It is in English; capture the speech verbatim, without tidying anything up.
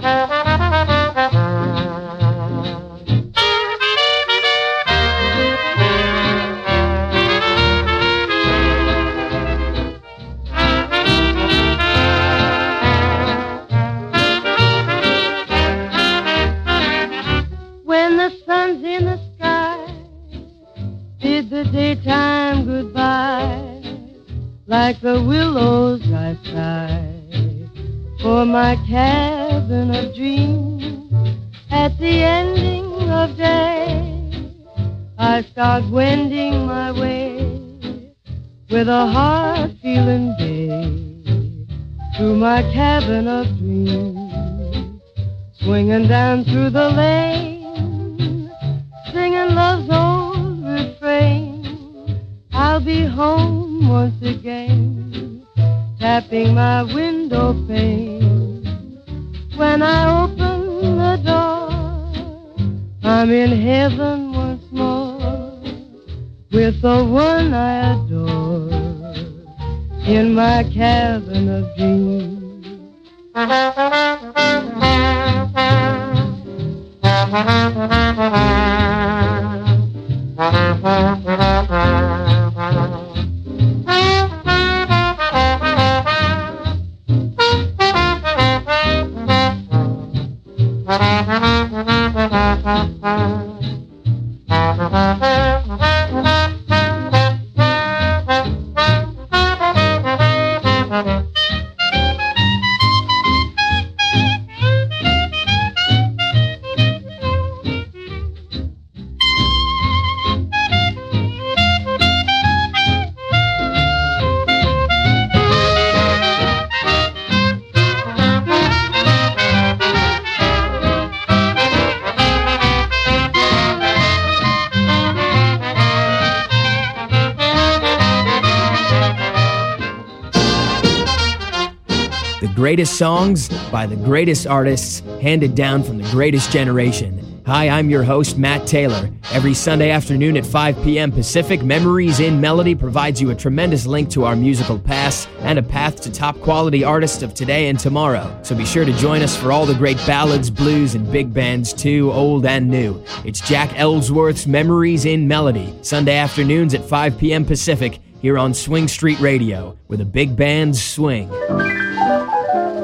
When the sun's in the sky, bid the daytime goodbye. Like the willows I sigh for my cabin of dreams. At the ending of day, I start wending my way with a heart feeling gay through my cabin of dreams, swinging down through the lane, singing love's old refrain. I'll be home once again, tapping my window pane. When I open the door, I'm in heaven once more with the one I adore in my cabin of dreams. Greatest songs by the greatest artists, handed down from the greatest generation. Hi, I'm your host, Matt Taylor. Every Sunday afternoon at five p.m. Pacific, Memories in Melody provides you a tremendous link to our musical past and a path to top quality artists of today and tomorrow. So be sure to join us for all the great ballads, blues, and big bands too, old and new. It's Jack Ellsworth's Memories in Melody, Sunday afternoons at five p.m. Pacific, here on Swing Street Radio, where the big bands swing.